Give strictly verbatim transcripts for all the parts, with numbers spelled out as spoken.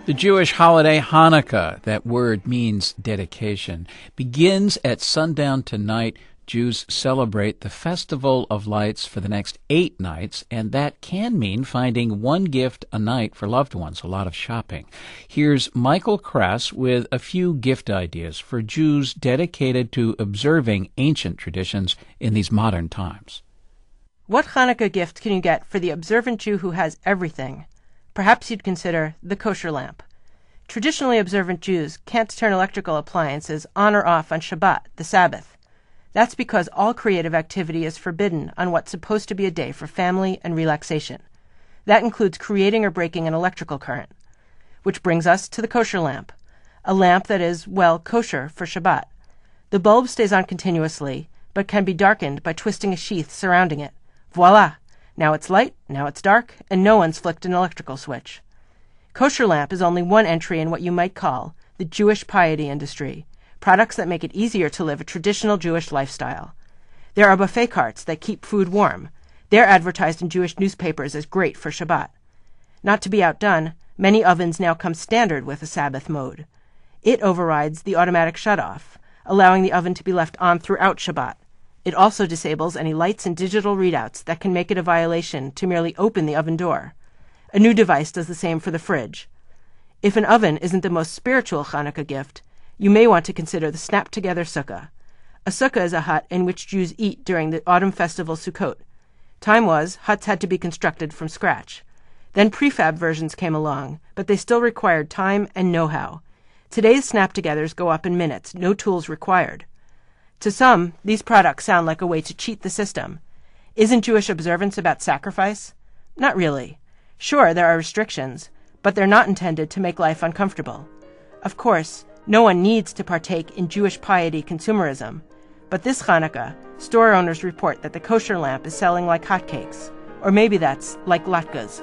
The Jewish holiday Hanukkah, that word means dedication, begins at sundown tonight. Jews celebrate the Festival of Lights for the next eight nights, and that can mean finding one gift a night for loved ones, a lot of shopping. Here's Michael Kress with a few gift ideas for Jews dedicated to observing ancient traditions in these modern times. What Hanukkah gift can you get for the observant Jew who has everything? Perhaps you'd consider the kosher lamp. Traditionally observant Jews can't turn electrical appliances on or off on Shabbat, the Sabbath. That's because all creative activity is forbidden on what's supposed to be a day for family and relaxation. That includes creating or breaking an electrical current. Which brings us to the kosher lamp, a lamp that is, well, kosher for Shabbat. The bulb stays on continuously, but can be darkened by twisting a sheath surrounding it. Voila! Now it's light, now it's dark, and no one's flicked an electrical switch. Kosher lamp is only one entry in what you might call the Jewish piety industry, products that make it easier to live a traditional Jewish lifestyle. There are buffet carts that keep food warm. They're advertised in Jewish newspapers as great for Shabbat. Not to be outdone, many ovens now come standard with a Sabbath mode. It overrides the automatic shutoff, allowing the oven to be left on throughout Shabbat. It also disables any lights and digital readouts that can make it a violation to merely open the oven door. A new device does the same for the fridge. If an oven isn't the most spiritual Hanukkah gift, you may want to consider the snap-together sukkah. A sukkah is a hut in which Jews eat during the autumn festival Sukkot. Time was, huts had to be constructed from scratch. Then prefab versions came along, but they still required time and know-how. Today's snap-togethers go up in minutes, no tools required. To some, these products sound like a way to cheat the system. Isn't Jewish observance about sacrifice? Not really. Sure, there are restrictions, but they're not intended to make life uncomfortable. Of course, no one needs to partake in Jewish piety consumerism, but this Hanukkah, store owners report that the kosher lamp is selling like hotcakes, or maybe that's like latkes.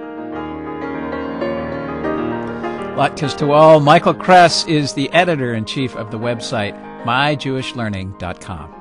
Latkes to all. Michael Kress is the editor-in-chief of the website my jewish learning dot com.